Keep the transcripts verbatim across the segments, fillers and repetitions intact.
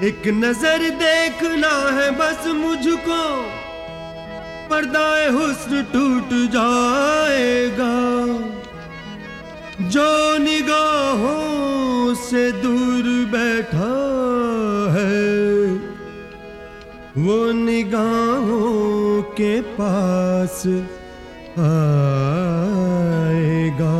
एक नजर देखना है बस मुझको, पर्दाए हुस्न टूट जाएगा। जो निगाहों से दूर बैठा है वो निगाहों के पास आएगा।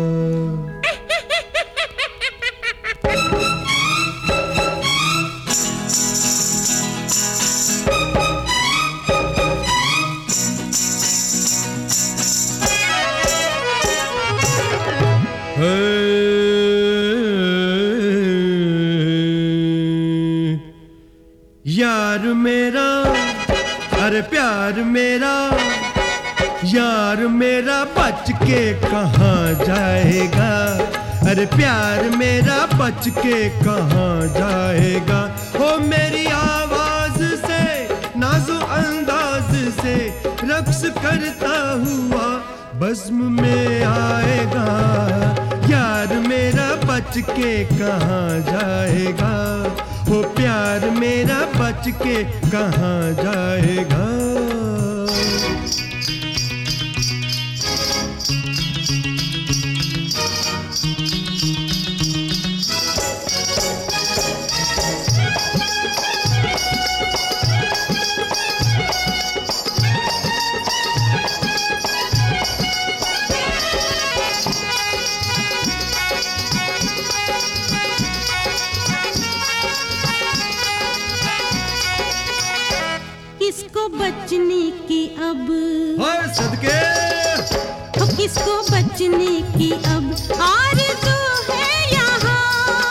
यार मेरा, अरे प्यार मेरा, यार मेरा बच के कहाँ जाएगा। अरे प्यार मेरा बच के कहाँ जाएगा। हो मेरी आवाज से नाज़ो अंदाज से रक्स करता हुआ बज़्म में आएगा। यार मेरा बच के कहाँ जाएगा। हो प्यार मेरा बच के कहाँ जाएगा। किसको बचने की अब हाय सदके, हो किसको बचने की अब आरज़ू है यहाँ।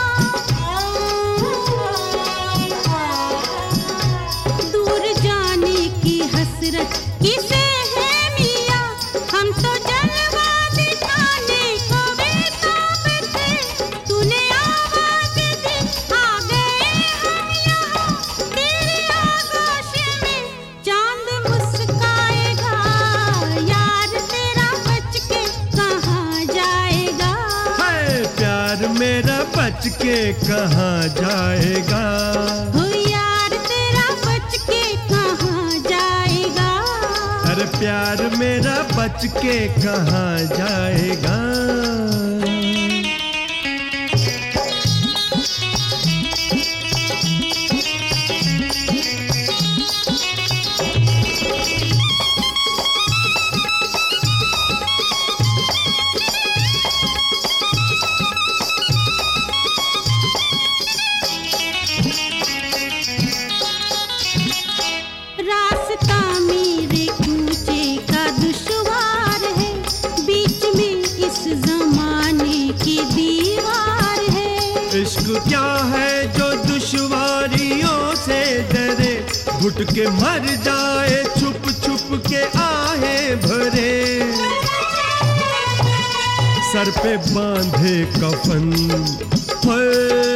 दूर जाने की हसरत किसे है मियाँ। हम तो जलवा दिखाने को बेताब थे, तूने आवाज दी आ गए हम यहाँ। तेरी आगोश में चांद मुस्काएगा। यार तेरा बच के कहाँ जाएगा। हाय प्यार मेरा बच के कहाँ जाएगा। हो यार तेरा बच के कहाँ जाएगा। अरे प्यार मेरा बच के कहाँ जाएगा। रास्ता मेरे कूचे का दुश्वार है, बीच में इस जमाने की दीवार है। इश्क क्या है जो दुश्वारियों से डरे, घुट के मर जाए छुप छुप के आहें भरे। सर पे बांधे कफन है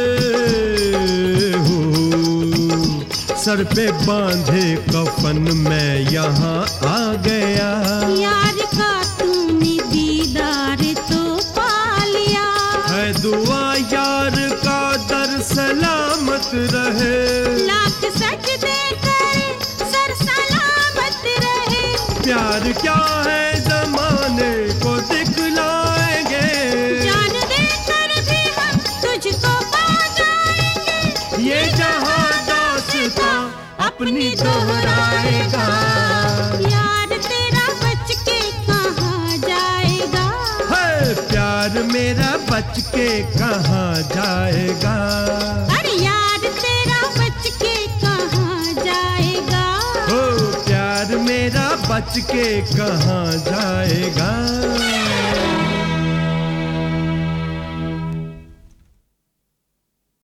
हो, सर पे बांधे कफन मैं यहाँ आ गया। यार का तूने दीदार तो पा लिया। है दुआ यार का दर सलामत रहे। लाख सजदे करे सर सलामत रहे। प्यार क्या है ज़माने को दिखलाएंगे। जान दे कर भी हम तुझको पा जाएंगे। ये जहां दास्तां अपनी दोहराएगा। यार तेरा बच के कहाँ जाएगा। है प्यार मेरा बच के कहाँ जाएगा। अरे यार तेरा बच के कहाँ जाएगा। हो प्यार मेरा बच के कहाँ जाएगा।